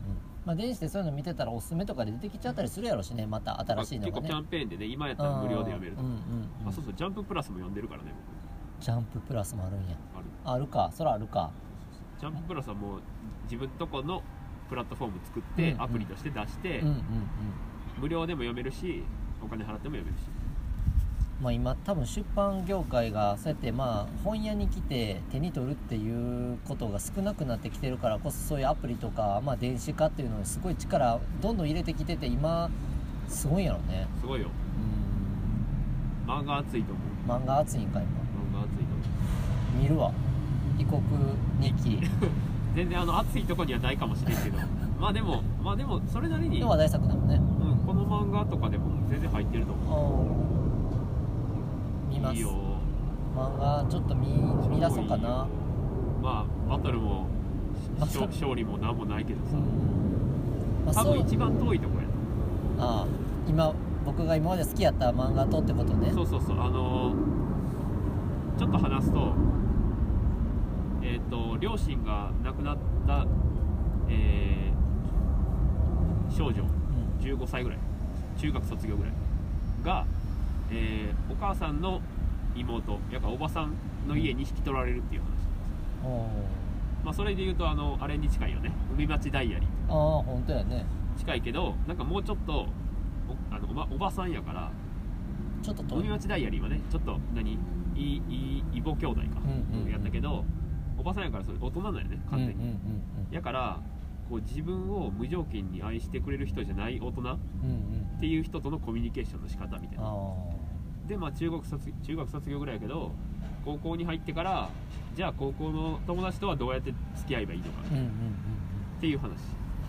Speaker 3: まあ、電子でそういうの見てたらおすすめとかで出てきちゃったりするやろしね、また新しいのがね。
Speaker 2: 結構キャンペーンでね、今やったら無料で読めるとか、
Speaker 3: うんうんうん、
Speaker 2: あ、そうそう、ジャンププラスも読んでるからね
Speaker 3: 僕。ジャンププラスもあるんや。
Speaker 2: ある
Speaker 3: あるか、そらあるか。
Speaker 2: ジャンププラスはもう自分とこのプラットフォーム作ってアプリとして出して、
Speaker 3: うんうんうん、
Speaker 2: 無料でも読めるしお金払っても読めるし、
Speaker 3: まあ、今多分出版業界がそうやってまあ本屋に来て手に取るっていうことが少なくなってきてるからこそ、そういうアプリとか、まあ、電子化っていうのにすごい力どんどん入れてきてて、今すごいんやろね。
Speaker 2: すごいよ。
Speaker 3: うん、
Speaker 2: 漫画熱いと思う。
Speaker 3: 漫画熱いんか今。
Speaker 2: 漫画熱いと思う。
Speaker 3: 見るわ、異国日記
Speaker 2: 全然あの熱いとこにはないかもしれんけどまあでもまあでもそれなりに
Speaker 3: 要は大作だもんね。
Speaker 2: うん、この漫画とかでも全然入ってると思う。
Speaker 3: 見ます。
Speaker 2: いいよ。
Speaker 3: 漫画ちょっと 見, 見出そうかな。
Speaker 2: まあバトルも、
Speaker 3: まあ、
Speaker 2: 勝, 勝利も何もないけどさ、
Speaker 3: うん、まあ、
Speaker 2: 多分一番遠いとこや
Speaker 3: な。ああ、今僕が今まで好きやった漫画とってことね。
Speaker 2: そうそうそう、あのー、ちょっと話すとえっ、ー、と両親が亡くなった、えー、少女、うん、じゅうごさいぐらい、中学卒業ぐらいが、えー、お母さんの妹やからおばさんの家に引き取られるっていう話、うん、まあそれでいうとあのあれに近いよね、海町ダイアリー。
Speaker 3: ああ本当やね。
Speaker 2: 近いけどなんかもうちょっと お, あの お, ばおばさんやから
Speaker 3: ちょっと
Speaker 2: 海町ダイアリーはねちょっと何いいい異母兄弟か、うんうんうん、やったけどおばさんやからそれ大人なんやね完全に、うんうんうんうん、やからこう自分を無条件に愛してくれる人じゃない大人、うんうん、っていう人とのコミュニケーションの仕方みたいな。でまあ中学卒中学卒業ぐらいやけど高校に入ってからじゃあ高校の友達とはどうやって付き合えばいいのか、うんうんうんうん、っていう話。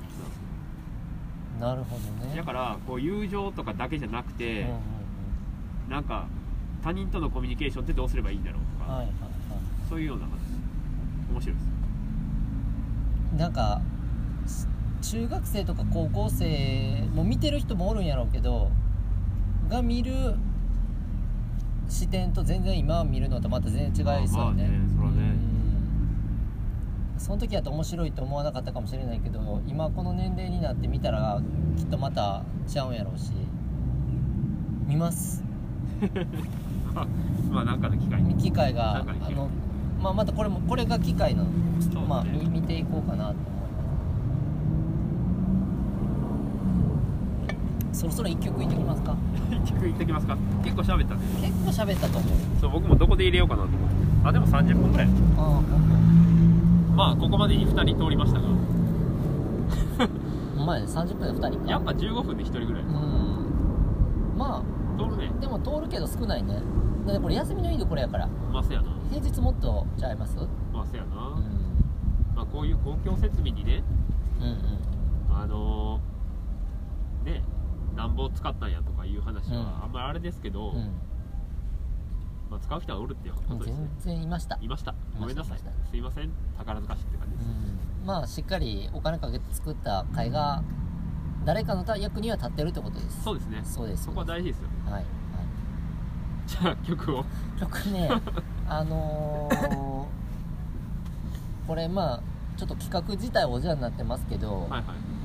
Speaker 3: なるほどね。
Speaker 2: だからこう友情とかだけじゃなくて、うんうんうん、なんか他人とのコミュニケーションってどうすればいいんだろうとか、はいはいはい、そういうような話。面白いです。
Speaker 3: なんか中学生とか高校生も見てる人もおるんやろうけどが見る視点と全然今見るのとまた全然違いそうよね。まあまあね、そらね、その時だと面白いと思わなかったかもしれないけど今この年齢になって見たらきっとまたちゃうんやろうし見ます
Speaker 2: まあなんかの機会に
Speaker 3: 機会があの、まあ、またこれもこれが機会なの、ね、まあ見ていこうかなと思います。そろそろいっきょくいってきますか
Speaker 2: いっきょくいってきますか。結構喋ったね。
Speaker 3: 結構喋ったと思う。
Speaker 2: そう僕もどこで入れようかなと思って。あでもさんじゅっぷんくらい。ああほんと。まあここまでにふたり通りましたが
Speaker 3: お前さんじゅっぷんでふたりか。
Speaker 2: やっぱじゅうごふんでひとりぐらい。うん
Speaker 3: まあ通るね。でも通るけど少ないね。だってこれ休みのいいところやから。
Speaker 2: まあせやな。
Speaker 3: 平日もっとちゃいます。
Speaker 2: まあせやな、うんまあ、こういう公共設備にね、うんうん、あのー、ねなんぼ使ったんやとかいう話はあんまりあれですけど、うんまあ、使う人はおるっていうことですね。
Speaker 3: 全然いました
Speaker 2: いましたごめんなさいすいません宝塚市って感じです、
Speaker 3: うん、まあしっかりお金かけて作った会が誰かの役には立ってるってことです。
Speaker 2: そうですね。
Speaker 3: そうです。
Speaker 2: そこは大事ですよね。はい、はい、じゃあ曲を
Speaker 3: 曲ねあのー、これまあちょっと企画自体おじゃになってますけど、はいはい、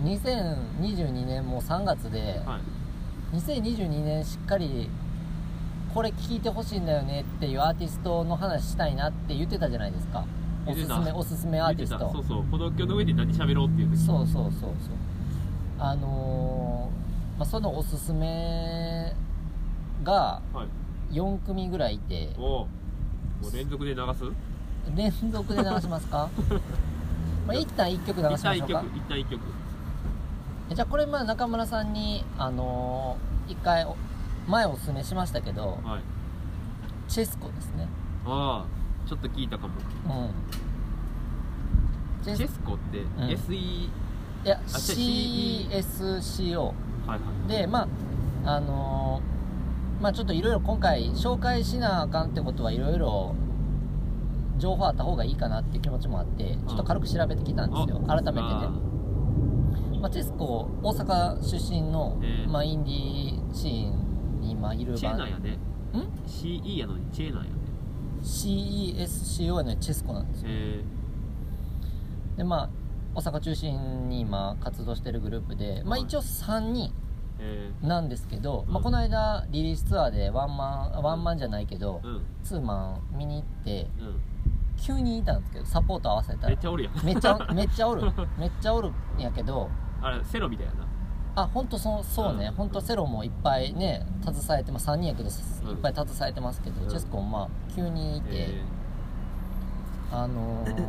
Speaker 3: にせんにじゅうにねんもさんがつで、はい、にせんにじゅうにねんしっかりこれ聴いてほしいんだよねっていうアーティストの話したいなって言ってたじゃないですか。おすすめおすすめアーティスト。
Speaker 2: そうそう歩道橋の上で何喋ろうっていう時。
Speaker 3: そうそうそうそうあのー、まあ、そのおすすめがよんくみぐらいいて、はい、お
Speaker 2: もう連続で流す
Speaker 3: 連続で流しますかまあ一旦いっきょく流しましょうか。一旦
Speaker 2: いっきょく
Speaker 3: じゃあこれまあ中村さんにあのー、一回前おすすめしましたけど、はい、チェスコですね。
Speaker 2: ああちょっと聞いたかも、うん、チェスコって、うん、エスイー い
Speaker 3: や シーエスシーオー、はいはい、でまああのー、まあちょっといろいろ今回紹介しなあかんってことはいろいろ情報あった方がいいかなっていう気持ちもあってちょっと軽く調べてきたんですよ。改めてね、まあ、チェスコ大阪出身の、まあ、インディーシーンに今いる
Speaker 2: チェなんやね。ん シーイー やのにチェなんやね。
Speaker 3: シーイーエスシーオー やのにチェスコなんですよ。でまあ大阪中心に今活動してるグループで、まあ、
Speaker 2: はい
Speaker 3: 一応さんに
Speaker 2: え
Speaker 3: んなんですけど、
Speaker 2: うん
Speaker 3: まあ、この間リリースツアーでワンマンワンマンじゃないけど、
Speaker 2: ー、うん
Speaker 3: ツーマン見に行って
Speaker 2: うん
Speaker 3: きゅうにんいたんですけど、サポート合わせたら
Speaker 2: めっちゃおるやん
Speaker 3: めっちゃめっちゃおるめっちゃおるんやけど、
Speaker 2: あれセロみたいやな
Speaker 3: あ本当そうそうね、
Speaker 2: うん
Speaker 3: 本当セロもいっぱいね携えてます、さんにんやけどいっぱい携えてますけど、
Speaker 2: うん
Speaker 3: チェスコもまあきゅうにんいて、
Speaker 2: え
Speaker 3: あのー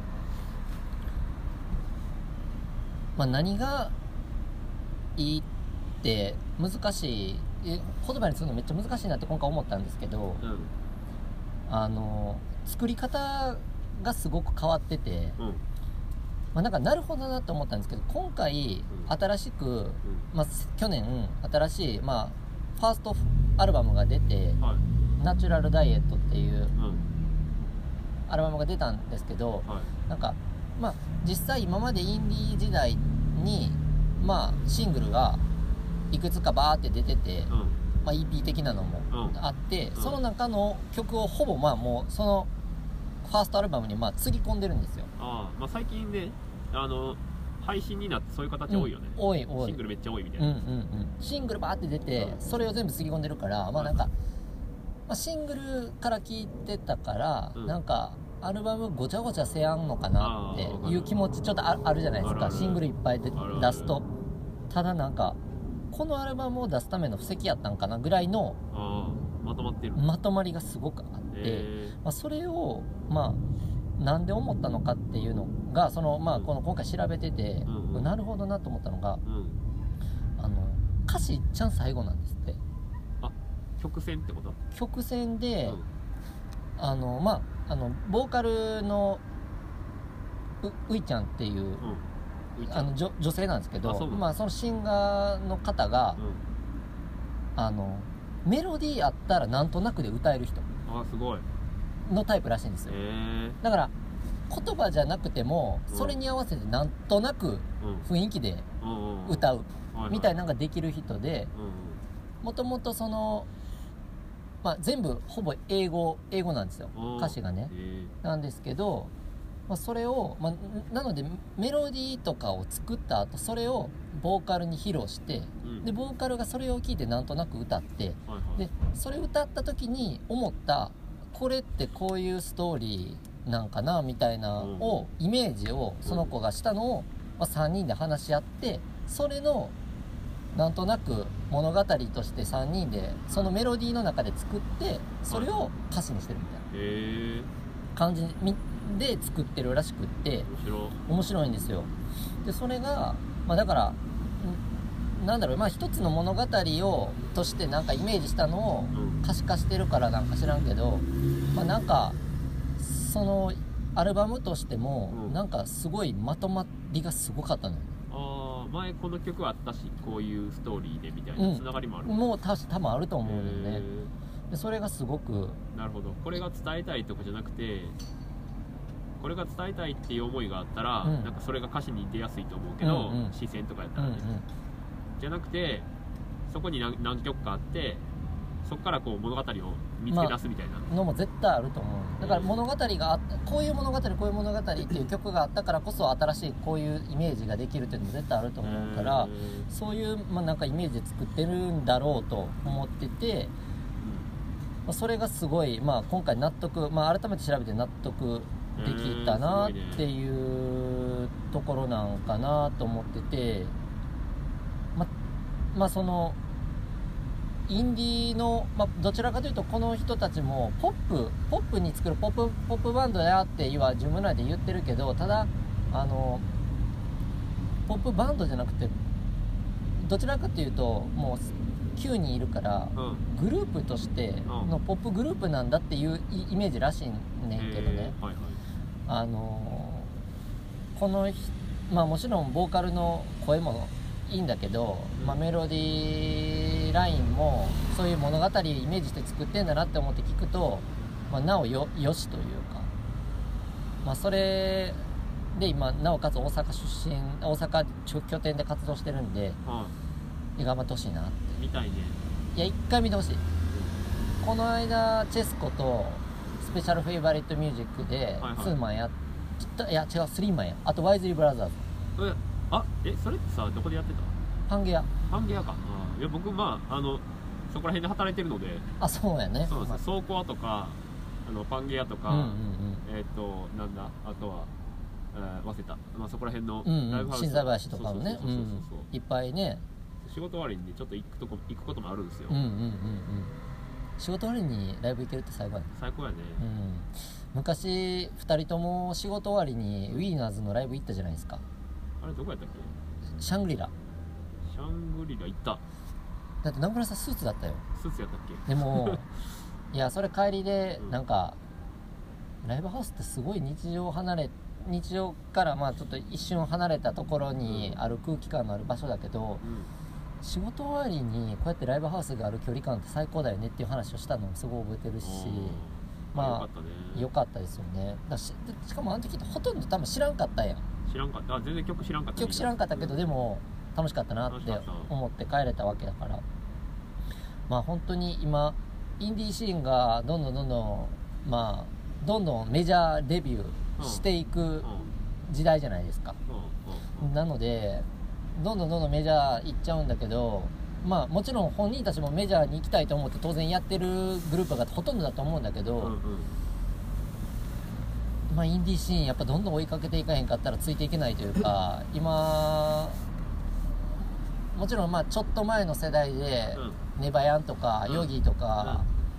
Speaker 3: まあ何がいいって難しいえ言葉にするのめっちゃ難しいなって今回思ったんですけど、
Speaker 2: ー、うん
Speaker 3: あのー作り方がすごく変わってて、
Speaker 2: うん
Speaker 3: まあ、なんかなるほどなと思ったんですけど、今回
Speaker 2: うん
Speaker 3: 新しく、
Speaker 2: うん
Speaker 3: まあ、去年新しい、まあ、ファーストアルバムが出て
Speaker 2: はい
Speaker 3: 「ナチュラルダイエット」っていう
Speaker 2: うん
Speaker 3: アルバムが出たんですけど、
Speaker 2: はい
Speaker 3: なんかまあ実際今までインディー時代にまあシングルがいくつかバーって出てて、
Speaker 2: うん
Speaker 3: まあ、イーピー 的なのも
Speaker 2: うん
Speaker 3: あって、
Speaker 2: うん
Speaker 3: その中の曲をほぼまあもうそのファーストアルバムにまあつぎ込んでるんですよ。
Speaker 2: ああまあ最近ねあの配信になってそういう形多いよね、
Speaker 3: うん多い多い
Speaker 2: シングルめっちゃ多いみたいな、
Speaker 3: うんうんうん、シングルバーって出て
Speaker 2: うん
Speaker 3: それを全部つぎ込んでるから、まあなんか、まあ、シングルから聴いてたから、
Speaker 2: うん
Speaker 3: なんかアルバムごちゃごちゃせやんのかなって
Speaker 2: あーわかる
Speaker 3: いう気持ちちょっとああるじゃないですか。
Speaker 2: あるある
Speaker 3: シングルいっぱいで
Speaker 2: あるある
Speaker 3: 出すと、ただなんかこのアルバムを出すための布石やったんかなぐらいの
Speaker 2: ああまとまってる、
Speaker 3: まとまりがすごくあって、
Speaker 2: え
Speaker 3: まあ、それをまあなんで思ったのかっていうのがその、まあ、この今回調べてて、
Speaker 2: うんうん
Speaker 3: なるほどなと思ったのが、
Speaker 2: ー、うん
Speaker 3: あの歌詞いっちゃん最後なんですって。
Speaker 2: あ曲線ってこと
Speaker 3: 曲線で、
Speaker 2: うん
Speaker 3: あのまああのボーカルのうういちゃんっていう、
Speaker 2: うんういちゃん
Speaker 3: あの女女性なんですけど、
Speaker 2: あそうなの
Speaker 3: まあ、そのシンガーの方が、
Speaker 2: うん
Speaker 3: あのメロディーあったらなんとなくで歌える人
Speaker 2: ああすごい
Speaker 3: のタイプらしいんですよ。
Speaker 2: え
Speaker 3: だから言葉じゃなくても
Speaker 2: うん
Speaker 3: それに合わせてなんとなく
Speaker 2: ー、うん
Speaker 3: 雰囲気で
Speaker 2: うんうんうん
Speaker 3: 歌う
Speaker 2: はいはい
Speaker 3: みたいなのができる人で、
Speaker 2: うんうん
Speaker 3: もともとその、まあ、全部ほぼ英語英語なんですよ、
Speaker 2: うん
Speaker 3: 歌詞がね。
Speaker 2: え
Speaker 3: なんですけど、まあ、それを、まあ、なのでメロディーとかを作った後それをボーカルに披露して
Speaker 2: ーうん
Speaker 3: でボーカルがそれを聞いてなんとなく歌って
Speaker 2: はいはい
Speaker 3: でそれ歌った時に思ったこれってこういうストーリーなんかなみたいなをイメージをその子がしたのを、まあ、さんにんで話し合ってそれのなんとなく物語としてさんにんでそのメロディーの中で作ってそれを歌詞にしてるみたいな
Speaker 2: えー、
Speaker 3: 感じで作ってるらしくって
Speaker 2: 面白い
Speaker 3: 面白いんですよ。でそれが、まあ、だからんなんだろう、まあ、一つの物語をとしてなんかイメージしたのを
Speaker 2: うん
Speaker 3: 可視化してるからなんか知らんけど、まあ、なんかそのアルバムとしても
Speaker 2: うん
Speaker 3: なんかすごいまとまりがすごかったのよ。
Speaker 2: ああ前この曲あったしこういうストーリーでみたい
Speaker 3: うん
Speaker 2: なつながりもある、
Speaker 3: もうた多分あると思うのよね。
Speaker 2: え
Speaker 3: でそれがすごく
Speaker 2: ーなるほどこれが伝えたいとかじゃなくてこれが伝えたいっていう思いがあったら、
Speaker 3: うん
Speaker 2: なんかそれが歌詞に出やすいと思うけど、
Speaker 3: うんうん
Speaker 2: 視線とかやった
Speaker 3: うんうん
Speaker 2: らね、じゃなくてそこに何何曲かあってそこからこう物語を見つけ出すみたいな、
Speaker 3: のも絶対あると思う。だから物語があったこういう物語こういう物語っていう曲があったからこそ新しいこういうイメージができるっていうのも絶対あると思うから、
Speaker 2: え
Speaker 3: そういう、まあ、なんかイメージで作ってるんだろうと思ってて、まあ、それがすごい、まあ、今回納得、まあ、改めて調べて納得できたなっていうところなんかなと思ってて、ままあそのインディーの、まあ、どちらかというとこの人たちもポップポップに作るポップポップバンドやっては自分らで言ってるけど、ただあのポップバンドじゃなくてどちらかというともうきゅうにんいるから
Speaker 2: うんうん
Speaker 3: グループとしてのポップグループなんだっていうイイメージらしいねんけどね、
Speaker 2: えーはいはい
Speaker 3: あのこのひまあもちろんボーカルの声もいいんだけど、
Speaker 2: うん
Speaker 3: まあ、メロディーラインもそういう物語をイメージして作ってんだなって思って聞くと、まあ、なおよよしというか、まあ、それで今なおかつ大阪出身大阪拠点で活動してるんで
Speaker 2: は
Speaker 3: 頑張ってほしいなって。
Speaker 2: い見たいね、
Speaker 3: いや一回見てほしい。この間チェスコとスペシャルフェイバリットミュージックで
Speaker 2: はいはい
Speaker 3: ツーマンやっちょっといや違うスリーマンや、あとワイズリーブラザーズ、
Speaker 2: えあえそれってさどこでやってた？
Speaker 3: パンゲア。
Speaker 2: パンゲアか。あいや僕まああのそこら辺で働いてるので。
Speaker 3: あそうやね。
Speaker 2: そうなんですよ、
Speaker 3: まあ、
Speaker 2: 倉庫屋とかあのパンゲアとか、
Speaker 3: うんうんうん、
Speaker 2: えっ、ー、となんだあとは、えー、忘れた、まあ、そこら辺の
Speaker 3: うんうん、
Speaker 2: ライブハウス、
Speaker 3: 心斎橋とかもね、
Speaker 2: そうそうそうそうそうそう、
Speaker 3: いっぱいね。
Speaker 2: 仕事終わりにちょっと行くとこ行くこともあるんですよ。
Speaker 3: うんうんうんうん。仕事終わりにライブ行けるって最高やね。
Speaker 2: 最高やね。
Speaker 3: うん。昔ふたりとも仕事終わりにウィーナーズのライブ行ったじゃないですか。
Speaker 2: あれどこやったっけ？
Speaker 3: シャングリラ。
Speaker 2: シャングリラ行った。
Speaker 3: だって名村さんスーツだったよ。
Speaker 2: スーツやったっけ？
Speaker 3: でもいやそれ帰りで
Speaker 2: うん
Speaker 3: なんか、ライブハウスってすごい日常離れ日常からまあちょっと一瞬離れたところにある空気感のある場所だけど、
Speaker 2: うん
Speaker 3: 仕事終わりにこうやってライブハウスがある距離感って最高だよねっていう話をしたのもすごい覚えてるし、まあ
Speaker 2: よかったね。
Speaker 3: 良かったですよね。だし、しかもあの時ってほとんど多分知らんかったやん。
Speaker 2: 知らんかった。あ全然曲知らんかった。
Speaker 3: 曲知らんかったけど、でも楽しかったなって思って帰れたわけだから、まあ本当に今インディーシーンがどんどんどんどんまあどんどんメジャーデビューしていく時代じゃないですか。
Speaker 2: うんうんうん、
Speaker 3: なのでどんどんどんどんメジャー行っちゃうんだけど、まあもちろん本人たちもメジャーに行きたいと思って当然やってるグループがほとんどだと思うんだけど、
Speaker 2: うんうん、
Speaker 3: まあインディーシーンやっぱどんどん追いかけていかへんかったらついていけないというか、今もちろんまあちょっと前の世代で、うん、ネバヤンとか、うん、ヨギとか、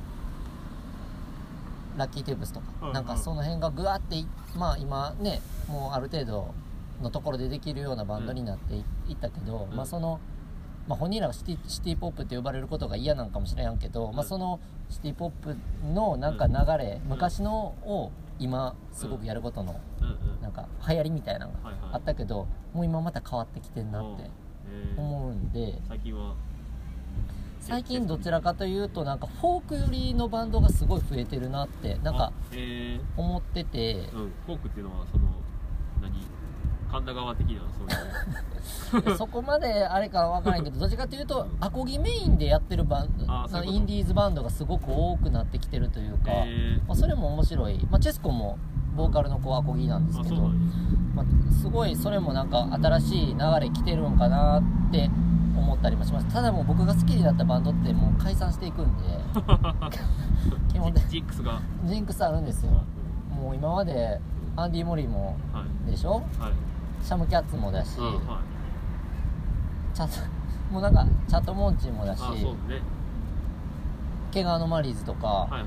Speaker 3: うん、ラッキーテープスとか、うんうん、なんかその辺がぐわってい、まあ今ねもうある程度のところでできるようなバンドになっていったけど、うん、まあその、まあ、本人らがシティ、シティポップって呼ばれることが嫌なんかもしれんけど、うん、まあそのシティポップのなんか流れ、うん、昔のを今すごくやることのなんか流行りみたいなのがあったけど、はいはい、もう今また変わってきてんなって思うんで、
Speaker 2: 最近は
Speaker 3: 最近どちらかというとなんかフォーク寄りのバンドがすごい増えてるなってなんか思ってて、
Speaker 2: うん、フォークっていうのはその何神田川的なそういう
Speaker 3: そこまであれかわからないけど、どっちかというとアコギメインでやってるバンド、インディーズバンドがすごく多くなってきてるというか、まあ、それも面白い、まあ、チェスコもボーカルの子はアコギなんですけど、まあ、すごいそれもなんか新しい流れ来てるんかなって思ったりもします。ただもう僕が好きになったバンドってもう解散していくんで基本的に
Speaker 2: ジンクスが
Speaker 3: ジンクスあるんですよ。もう今までアンディ・モリーもでしょ、はいはい、シャムキャッツもだし、うんはい、チャもうなんかチャットモンチーもだし、あ、そうね、ケガーノマリーズとか、はいはい、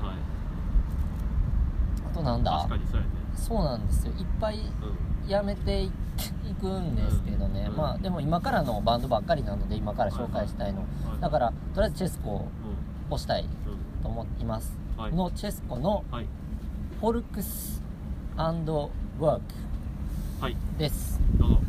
Speaker 3: あとなんだ、
Speaker 2: 確かにそうやね、
Speaker 3: そうなんですよ、いっぱいやめて い, いくんですけどね、うん、まあでも今からのバンドばっかりなので今から紹介したいの、はいはい、だからとりあえずチェスコを押したいと思います、うんはい、のチェスコのフォルクス&ワークです、
Speaker 2: どうぞ。